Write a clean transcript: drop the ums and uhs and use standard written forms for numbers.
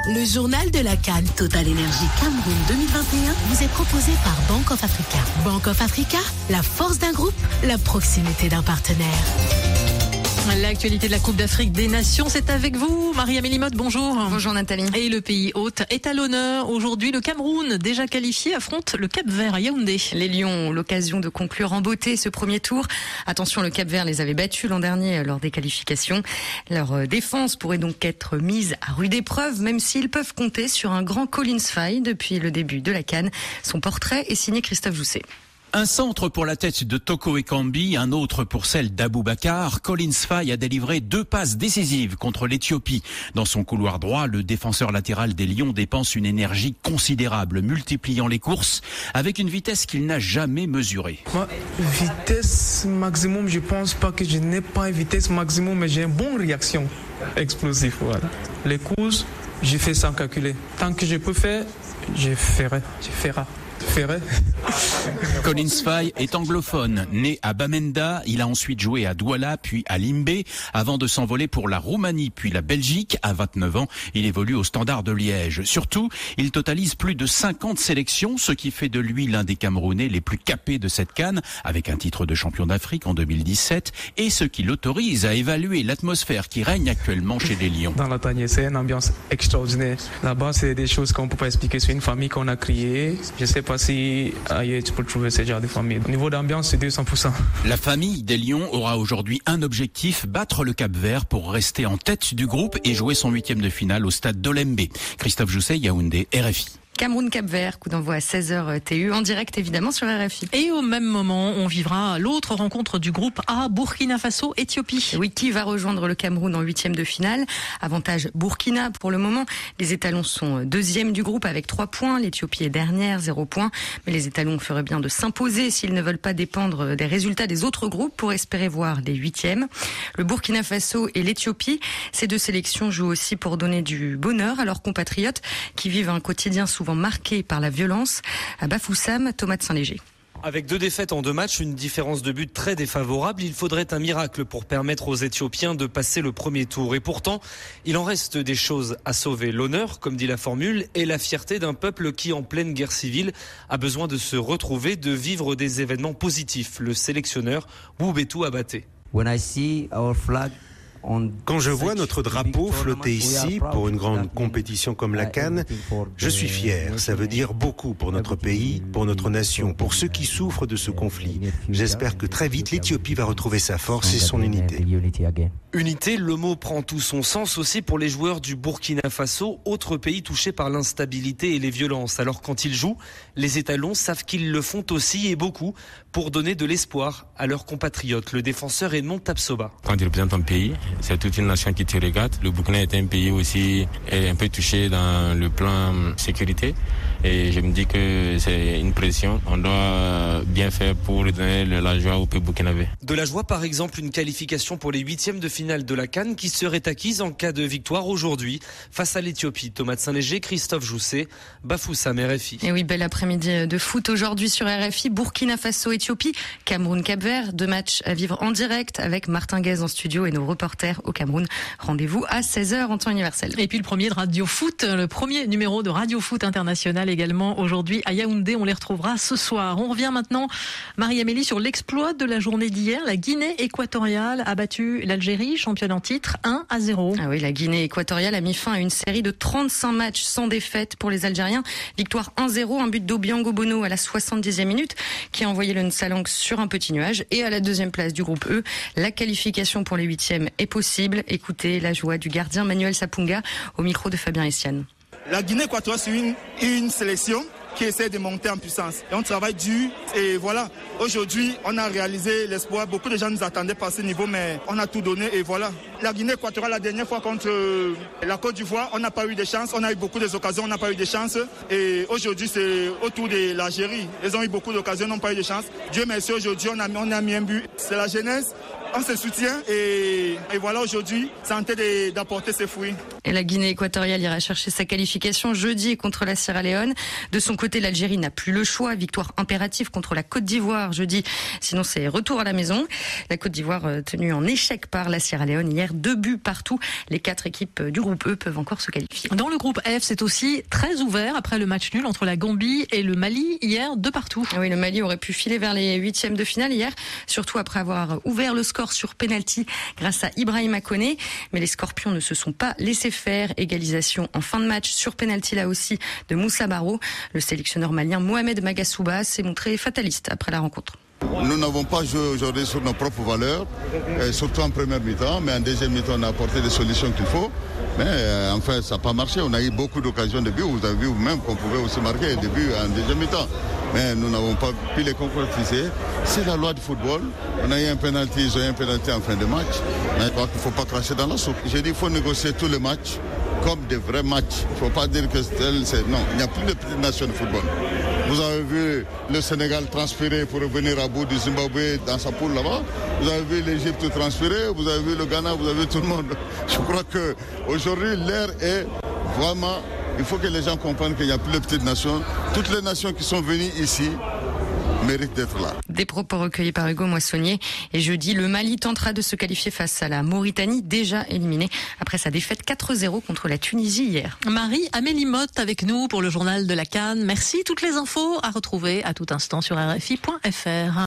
Le journal de la CAN Total Énergie Cameroun 2021 vous est proposé par Bank of Africa. Bank of Africa, la force d'un groupe, la proximité d'un partenaire. L'actualité de la Coupe d'Afrique des Nations, c'est avec vous. Marie-Amélie Motte, bonjour. Bonjour Nathalie. Et le pays hôte est à l'honneur. Aujourd'hui, le Cameroun, déjà qualifié, affronte le Cap-Vert à Yaoundé. Les Lions ont l'occasion de conclure en beauté ce premier tour. Attention, le Cap-Vert les avait battus l'an dernier lors des qualifications. Leur défense pourrait donc être mise à rude épreuve, même s'ils peuvent compter sur un grand Collins Faye depuis le début de la CAN. Son portrait est signé Christophe Jousset. Un centre pour la tête de Toko Ekambi, un autre pour celle d'Aboubacar. Collins Faye a délivré 2 passes décisives contre l'Éthiopie. Dans son couloir droit, le défenseur latéral des Lions dépense une énergie considérable, multipliant les courses avec une vitesse qu'il n'a jamais mesurée. Ma vitesse maximum, je pense pas que je n'ai pas une vitesse maximum, mais j'ai une bonne réaction explosive. Voilà. Les courses, je fais sans calculer. Tant que je peux faire, je ferai. Collins Faye est anglophone. Né à Bamenda, il a ensuite joué à Douala, puis à Limbé, avant de s'envoler pour la Roumanie, puis la Belgique. À 29 ans, il évolue au Standard de Liège. Surtout, il totalise plus de 50 sélections, ce qui fait de lui l'un des Camerounais les plus capés de cette CAN, avec un titre de champion d'Afrique en 2017, et ce qui l'autorise à évaluer l'atmosphère qui règne actuellement chez les Lions. Dans la tanière, c'est une ambiance extraordinaire. Là-bas, c'est des choses qu'on ne peut pas expliquer. C'est une famille qu'on a créée. Je sais pas si ailleurs tu peux trouver ce genre de famille. Au niveau d'ambiance, c'est 200%. La famille des Lions aura aujourd'hui un objectif, battre le Cap-Vert pour rester en tête du groupe et jouer son 8e de finale au stade d'Olembe. Christophe Jousset, Yaoundé, RFI. Cameroun-Cap-Vert, coup d'envoi à 16h TU, en direct évidemment sur RFI. Et au même moment, on vivra l'autre rencontre du groupe A, Burkina Faso-Éthiopie. Oui, qui va rejoindre le Cameroun en 8e de finale? Avantage Burkina pour le moment. Les étalons sont 2e du groupe avec 3 points. L'Éthiopie est dernière, 0 points. Mais les étalons feraient bien de s'imposer s'ils ne veulent pas dépendre des résultats des autres groupes pour espérer voir les 8e. Le Burkina Faso et l'Éthiopie, ces 2 sélections jouent aussi pour donner du bonheur à leurs compatriotes qui vivent un quotidien souvent marqué par la violence. À Bafoussam, Thomas de Saint-Léger. Avec 2 défaites en 2 matchs, une différence de but très défavorable, il faudrait un miracle pour permettre aux Éthiopiens de passer le premier tour. Et pourtant, il en reste des choses à sauver. L'honneur, comme dit la formule, et la fierté d'un peuple qui, en pleine guerre civile, a besoin de se retrouver, de vivre des événements positifs. Le sélectionneur Woubetou Abaté. Quand je vois notre drapeau flotter ici pour une grande compétition comme la CAN, je suis fier. Ça veut dire beaucoup pour notre pays, pour notre nation, pour ceux qui souffrent de ce conflit. J'espère que très vite l'Éthiopie va retrouver sa force et son unité. Unité, le mot prend tout son sens aussi pour les joueurs du Burkina Faso, autre pays touché par l'instabilité et les violences. Alors quand ils jouent, les étalons savent qu'ils le font aussi et beaucoup pour donner de l'espoir à leurs compatriotes. Le défenseur Edmond Tapsoba. Quand tu représentes un pays, c'est toute une nation qui te regarde. Le Burkina est un pays aussi un peu touché dans le plan sécurité. Et je me dis que c'est une pression. On doit bien faire pour donner la joie au peuple burkinabé. De la joie, par exemple, une qualification pour les 8e de finale de la CAN qui serait acquise en cas de victoire aujourd'hui face à l'Éthiopie. Thomas de Saint-Léger, Christophe Jousset, Bafoussam, RFI. Et oui, bel après-midi de foot aujourd'hui sur RFI. Burkina Faso-Éthiopie, Cameroun-Cap-Vert. 2 matchs à vivre en direct avec Martin Guez en studio et nos reporters au Cameroun. Rendez-vous à 16h en temps universel. Et puis le premier de Radio Foot, le premier numéro de Radio Foot International également aujourd'hui à Yaoundé. On les retrouvera ce soir. On revient maintenant, Marie-Amélie, sur l'exploit de la journée d'hier. La Guinée équatoriale a battu l'Algérie, championne en titre, 1-0. Ah oui, la Guinée équatoriale a mis fin à une série de 35 matchs sans défaite pour les Algériens. Victoire 1-0, un but d'Obiango Bono à la 70e minute qui a envoyé le Nsalang sur un petit nuage. Et à la 2e place du groupe E, la qualification pour les 8e est possible. Écoutez la joie du gardien Manuel Sapunga au micro de Fabien Estienne. La Guinée équatoriale, c'est une sélection qui essaie de monter en puissance. Et on travaille dur. Et voilà, aujourd'hui, on a réalisé l'espoir. Beaucoup de gens nous attendaient par ce niveau, mais on a tout donné. Et voilà. La Guinée équatoriale, la dernière fois contre la Côte d'Ivoire, on n'a pas eu de chance. On a eu beaucoup d'occasions, on n'a pas eu de chance. Et aujourd'hui, c'est autour de l'Algérie. Ils ont eu beaucoup d'occasions, n'ont pas eu de chance. Dieu merci, aujourd'hui, on a mis un but. C'est la jeunesse. on se soutient et voilà, aujourd'hui, ça a en train d'apporter ses fruits. Et la Guinée équatoriale ira chercher sa qualification jeudi contre la Sierra Leone. De son côté, l'Algérie n'a plus le choix. Victoire impérative contre la Côte d'Ivoire jeudi. Sinon, c'est retour à la maison. La Côte d'Ivoire tenue en échec par la Sierra Leone hier. 2 buts partout. Les 4 équipes du groupe E peuvent encore se qualifier. Dans le groupe F, c'est aussi très ouvert après le match nul entre la Gambie et le Mali hier, 2 partout. Oui, le Mali aurait pu filer vers les 8e de finale hier, surtout après avoir ouvert le score sur penalty grâce à Ibrahima Koné. Mais les Scorpions ne se sont pas laissés faire. Égalisation en fin de match sur penalty là aussi de Moussa Barro. Le sélectionneur malien Mohamed Magasuba s'est montré fataliste après la rencontre. Nous n'avons pas joué aujourd'hui sur nos propres valeurs, surtout en première mi-temps, mais en deuxième mi-temps on a apporté les solutions qu'il faut. Mais enfin ça n'a pas marché, on a eu beaucoup d'occasions de but, vous avez vu vous-même qu'on pouvait aussi marquer des buts en deuxième mi-temps. Mais nous n'avons pas pu les concrétiser. C'est la loi du football. On a eu un penalty, ils ont eu un penalty en fin de match. Mais je crois qu'il ne faut pas cracher dans la soupe. J'ai dit qu'il faut négocier tous les matchs comme des vrais matchs. Il ne faut pas dire que c'est... Non, il n'y a plus de petite nation de football. Vous avez vu le Sénégal transpirer pour revenir à bout du Zimbabwe dans sa poule là-bas. Vous avez vu l'Égypte transpirer. Vous avez vu le Ghana, vous avez vu tout le monde. Je crois qu'aujourd'hui, l'air est vraiment... Il faut que les gens comprennent qu'il n'y a plus de petites nations. Toutes les nations qui sont venues ici méritent d'être là. Des propos recueillis par Hugo Moissonnier. Et jeudi, le Mali tentera de se qualifier face à la Mauritanie, déjà éliminée après sa défaite 4-0 contre la Tunisie hier. Marie-Amélie Motte avec nous pour le journal de la CAN. Merci. Toutes les infos à retrouver à tout instant sur RFI.fr.